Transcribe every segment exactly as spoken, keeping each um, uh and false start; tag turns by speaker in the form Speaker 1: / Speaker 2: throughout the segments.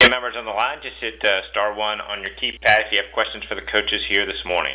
Speaker 1: Hey, members on the line, just hit uh, star one on your keypad if you have questions for the coaches here this morning.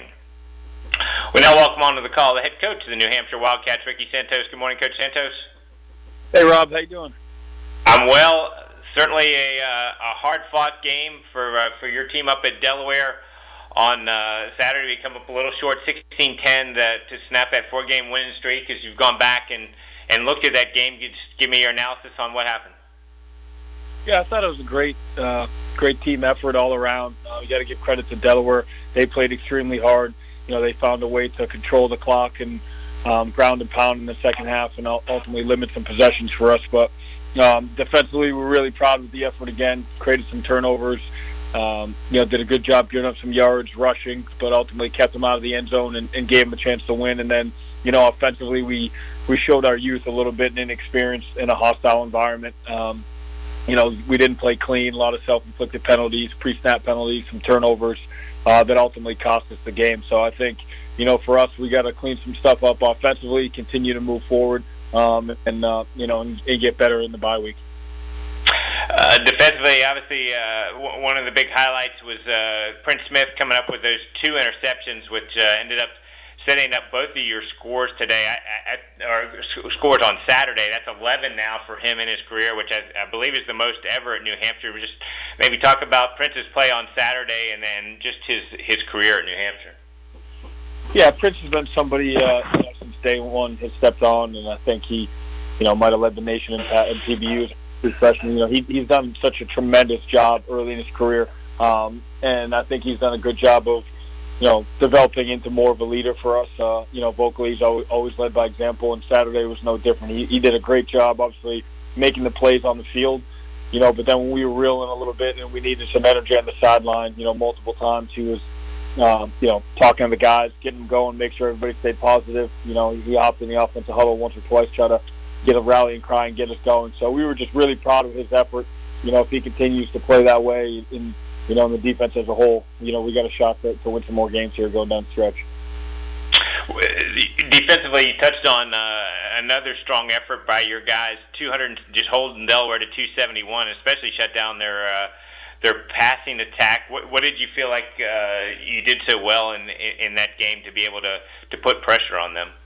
Speaker 1: We now welcome on to the call the head coach of the New Hampshire Wildcats, Ricky Santos. Good morning, Coach Santos.
Speaker 2: Hey, Rob. How you doing?
Speaker 1: I'm well. Certainly a, uh, a hard-fought game for uh, for your team up at Delaware on uh, Saturday. We come up a little short, sixteen ten, to, to snap that four-game winning streak. As you've gone back and, and looked at that game, just give me your analysis on what happened.
Speaker 2: Yeah, I thought it was a great, uh, great team effort all around. Uh, you got to give credit to Delaware. They played extremely hard. You know, they found a way to control the clock and um, ground and pound in the second half, and ultimately limit some possessions for us. But um, defensively, we're really proud of the effort again. Created some turnovers. Um, you know, did a good job giving up some yards rushing, but ultimately kept them out of the end zone and, and gave them a chance to win. And then, you know, offensively, we we showed our youth a little bit in inexperience in a hostile environment. Um, You know, we didn't play clean, a lot of self-inflicted penalties, pre-snap penalties, some turnovers uh, that ultimately cost us the game. So I think, you know, for us, we got to clean some stuff up offensively, continue to move forward, um, and, uh, you know, and, and get better in the bye week.
Speaker 1: Uh, defensively, obviously, uh, w- one of the big highlights was uh, Prince Smith coming up with those two interceptions, which uh, ended up setting up both of your scores today, I, I, or scores on Saturday. That's eleven now for him in his career, which I, I believe is the most ever at New Hampshire. Just maybe talk about Prince's play on Saturday and then just his, his career at New Hampshire.
Speaker 2: Yeah, Prince has been somebody uh, you know, since day one has stepped on, and I think he, you know, might have led the nation in, in P B Us as freshman. You know, he, he's done such a tremendous job early in his career, um, and I think he's done a good job of, you know, developing into more of a leader for us. Uh, you know, vocally, he's always, always led by example, and Saturday was no different. He, he did a great job, obviously, making the plays on the field, you know, but then when we were reeling a little bit and we needed some energy on the sideline, you know, multiple times he was, um, you know, talking to the guys, getting them going, make sure everybody stayed positive. You know, he hopped in the offensive huddle once or twice, try to get a rallying cry and get us going. So we were just really proud of his effort. You know, if he continues to play that way in you know, in the defense as a whole, you know, we got a shot to, to win some more games here going down the stretch.
Speaker 1: Defensively, you touched on uh, another strong effort by your guys, two hundred, just holding Delaware to two seventy-one, especially shut down their uh, their passing attack. What, what did you feel like uh, you did so well in, in in that game to be able to, to put pressure on them?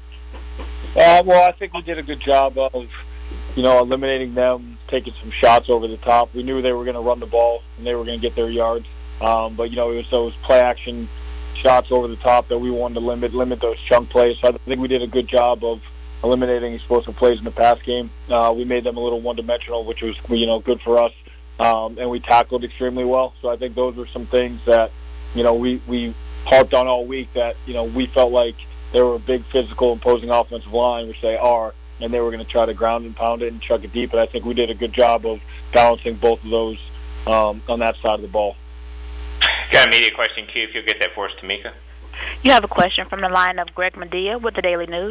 Speaker 2: Uh, well, I think we did a good job of, you know, eliminating them, taking some shots over the top. We knew they were going to run the ball and they were going to get their yards. Um, but, you know, it was those play action shots over the top that we wanted to limit, limit those chunk plays. So I think we did a good job of eliminating explosive plays in the pass game. Uh, we made them a little one-dimensional, which was, you know, good for us. Um, and we tackled extremely well. So I think those were some things that, you know, we, we harped on all week that, you know, we felt like they were a big physical imposing offensive line, which they are, and they were going to try to ground and pound it and chuck it deep. And I think we did a good job of balancing both of those um, on that side of the ball.
Speaker 1: Got a media question, Q, if you'll get that for us, Tamika.
Speaker 3: You have a question from the line of Greg Medea with the Daily News.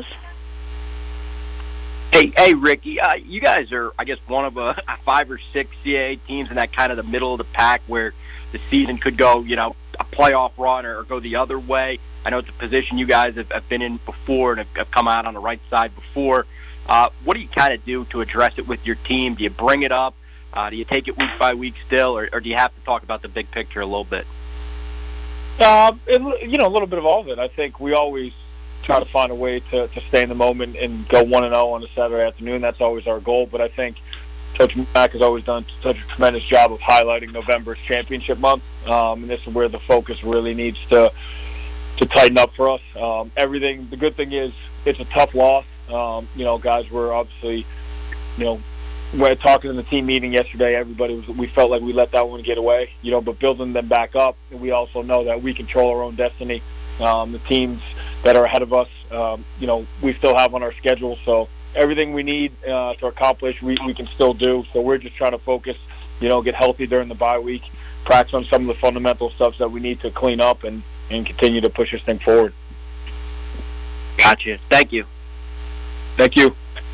Speaker 4: Hey, hey, Ricky, uh, you guys are, I guess, one of a, a five or six C A A teams in that kind of the middle of the pack where the season could go, you know, a playoff run or, or go the other way. I know it's a position you guys have, have been in before and have, have come out on the right side before. Uh, what do you kind of do to address it with your team? Do you bring it up? Uh, do you take it week by week still, or, or do you have to talk about the big picture a little bit?
Speaker 2: Um, it, you know, a little bit of all of it. I think we always try to find a way to, to stay in the moment and go one and zero on a Saturday afternoon. That's always our goal. But I think Coach Mack has always done such a tremendous job of highlighting November's championship month, um, and this is where the focus really needs to to tighten up for us. Um, everything. The good thing is it's a tough loss. Um, you know, guys were obviously, you know, we're talking in the team meeting yesterday. Everybody was. We felt like we let that one get away. You know, but building them back up, and we also know that we control our own destiny. Um, the teams that are ahead of us, um, you know, we still have on our schedule. So everything we need uh, to accomplish, we, we can still do. So we're just trying to focus, you know, get healthy during the bye week, practice on some of the fundamental stuff that we need to clean up, and, and continue to push this thing forward.
Speaker 4: Gotcha. Thank you.
Speaker 2: Thank you.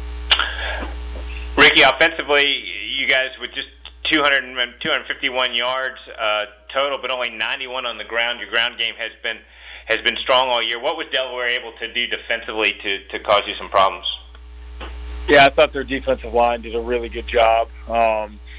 Speaker 1: Ricky, offensively, you guys with just two hundred, two fifty-one yards uh, total, but only ninety-one on the ground. Your ground game has been has been strong all year. What was Delaware able to do defensively to, to cause you some problems?
Speaker 2: Yeah, I thought their defensive line did a really good job. Um,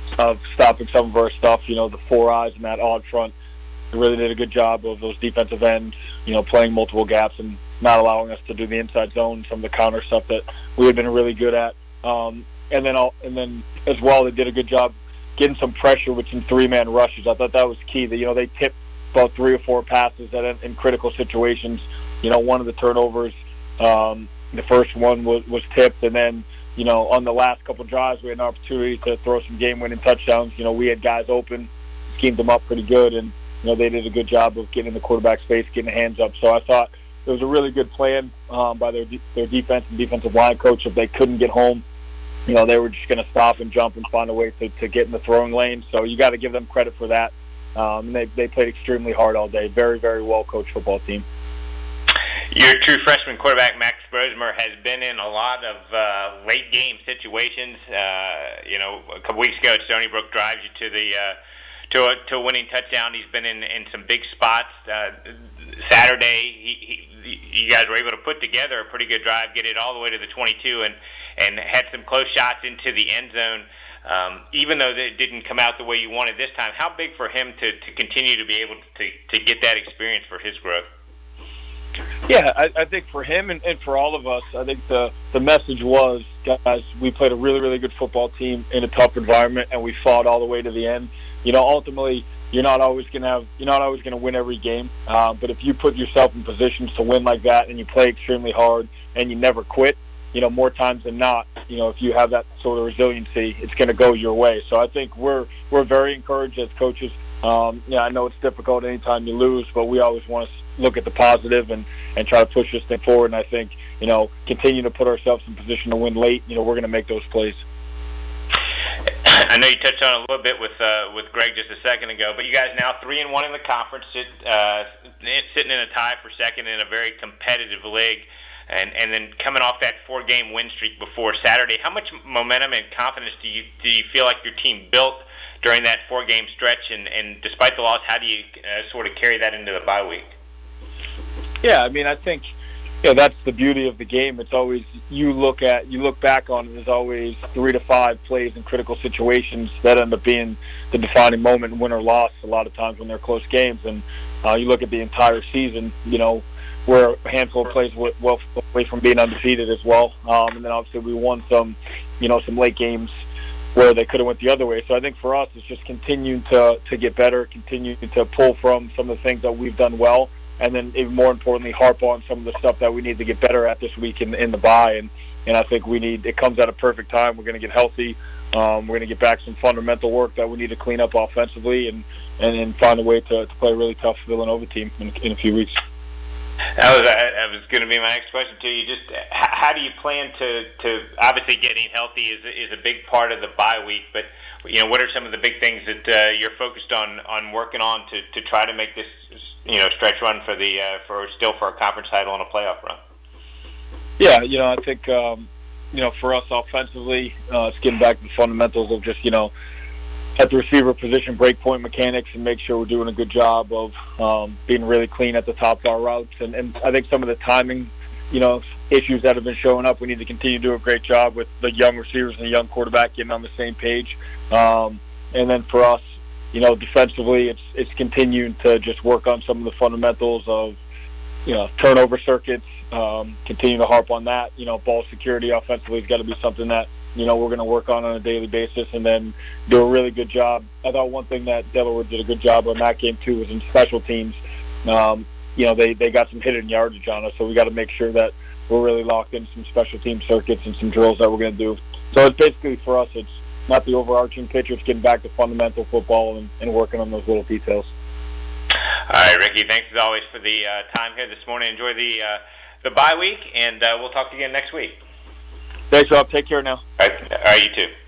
Speaker 2: of stopping some of our stuff. You know, the four eyes and that odd front. They really did a good job of those defensive ends, you know, playing multiple gaps and not allowing us to do the inside zone, some of the counter stuff that we had been really good at. Um, and then all, and then as well, they did a good job getting some pressure with some three-man rushes. I thought that was key. That, you know, they tipped about three or four passes that in, in critical situations. You know, one of the turnovers, um, the first one was, was tipped, and then, you know, on the last couple drives, we had an opportunity to throw some game-winning touchdowns. You know, we had guys open, schemed them up pretty good, and, you know, they did a good job of getting in the quarterback space, getting the hands up. So I thought it was a really good plan um, by their de- their defense and defensive line coach. If they couldn't get home, you know, they were just going to stop and jump and find a way to, to get in the throwing lane. So you got to give them credit for that. Um, and they, they played extremely hard all day. Very, very well-coached football team.
Speaker 1: Your true freshman quarterback, Max Brosmer, has been in a lot of uh, late-game situations. Uh, you know, a couple weeks ago, Stony Brook drives you to the uh, to a, to a winning touchdown. He's been in, in some big spots. Uh, Saturday, he, he, you guys were able to put together a pretty good drive, get it all the way to the twenty-two, and, and had some close shots into the end zone. Um, even though it didn't come out the way you wanted this time, how big for him to, to continue to be able to, to get that experience for his growth?
Speaker 2: Yeah, I, I think for him and, and for all of us, I think the, the message was, guys, we played a really, really good football team in a tough environment, and we fought all the way to the end. You know, ultimately, you're not always going to have, you're not always going to win every game, uh, but if you put yourself in positions to win like that and you play extremely hard and you never quit, you know, more times than not, you know, if you have that sort of resiliency, it's going to go your way. So I think we're we're very encouraged as coaches. Um, yeah, I know it's difficult anytime you lose, but we always want to look at the positive and, and try to push this thing forward. And I think, you know, continue to put ourselves in position to win late. You know, we're going to make those plays.
Speaker 1: I know you touched on it a little bit with uh, with Greg just a second ago, but you guys now three and one in the conference, sit, uh, sitting in a tie for second in a very competitive league. And and then coming off that four-game win streak before Saturday, how much momentum and confidence do you do you feel like your team built during that four-game stretch? And, and despite the loss, how do you uh, sort of carry that into the bye week?
Speaker 2: Yeah, I mean, I think, you know, that's the beauty of the game. It's always, you look at, you look back on it, there's always three to five plays in critical situations that end up being the defining moment, win or loss, a lot of times when they're close games. And uh, you look at the entire season, you know, we're a handful of plays well away from being undefeated as well. Um, and then obviously we won some, you know, some late games where they could have went the other way. So I think for us, it's just continuing to, to get better, continue to pull from some of the things that we've done well, and then even more importantly, harp on some of the stuff that we need to get better at this week in, in the bye. And, and I think we need, it comes at a perfect time. We're going to get healthy. Um, we're going to get back some fundamental work that we need to clean up offensively and, and, and find a way to, to play a really tough Villanova team in, in a few weeks.
Speaker 1: That was that was going to be my next question to you. Just how do you plan to, to obviously getting healthy is is a big part of the bye week, but you know, what are some of the big things that uh, you're focused on on working on to, to try to make this, you know, stretch run for the uh, for still for a conference title and a playoff run?
Speaker 2: Yeah, you know, I think um, you know, for us offensively, uh, it's getting back to the fundamentals of just, you know, at the receiver position, breakpoint mechanics, and make sure we're doing a good job of um, being really clean at the top of our routes. And, and I think some of the timing, you know, issues that have been showing up, we need to continue to do a great job with the young receivers and the young quarterback getting on the same page. Um, and then for us, you know, defensively, it's it's continuing to just work on some of the fundamentals of, you know, turnover circuits, um, continue to harp on that. You know, ball security offensively has got to be something that, you know, we're going to work on on a daily basis, and then do a really good job. I thought one thing that Delaware did a good job on that game, too, was in special teams. Um, you know, they, they got some hidden yardage on us, so we got to make sure that we're really locked in some special team circuits and some drills that we're going to do. So it's basically, for us, it's not the overarching picture. It's getting back to fundamental football and, and working on those little details.
Speaker 1: All right, Ricky, thanks as always for the uh, time here this morning. Enjoy the, uh, the bye week, and uh, we'll talk to you again next week.
Speaker 2: Thanks, Rob. Take care now.
Speaker 1: All right, all right, you too.